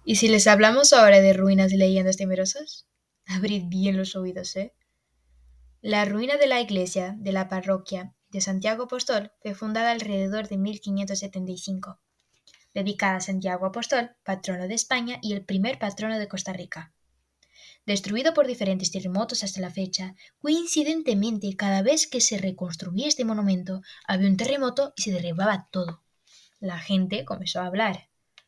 ¿Y si les hablamos ahora de ruinas y leyendas temerosas? Abrid bien los oídos, ¿eh? La ruina de la iglesia de la parroquia de Santiago Apóstol fue fundada alrededor de 1575, dedicada a Santiago Apóstol, patrono de España y el primer patrono de Costa Rica. Destruido por diferentes terremotos hasta la fecha, coincidentemente cada vez que se reconstruía este monumento había un terremoto y se derribaba todo. La gente comenzó a hablar.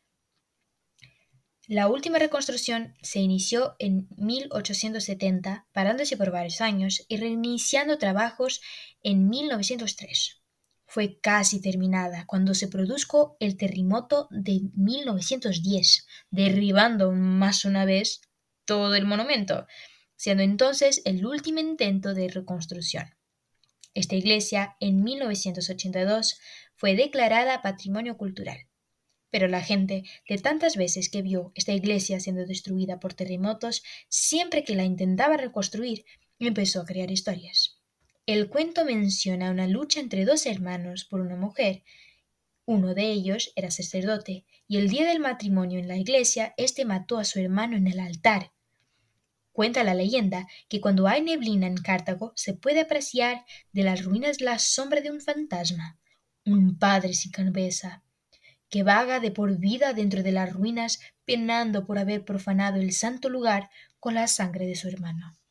La última reconstrucción se inició en 1870, parándose por varios años y reiniciando trabajos en 1903. Fue casi terminada cuando se produjo el terremoto de 1910, derribando más una vez todo el monumento, siendo entonces el último intento de reconstrucción. Esta iglesia, en 1982, fue declarada Patrimonio Cultural. Pero la gente, de tantas veces que vio esta iglesia siendo destruida por terremotos, siempre que la intentaba reconstruir, empezó a crear historias. El cuento menciona una lucha entre dos hermanos por una mujer. Uno de ellos era sacerdote, y el día del matrimonio en la iglesia, éste mató a su hermano en el altar. Cuenta la leyenda que cuando hay neblina en Cartago se puede apreciar de las ruinas la sombra de un fantasma, un padre sin cabeza, que vaga de por vida dentro de las ruinas penando por haber profanado el santo lugar con la sangre de su hermano.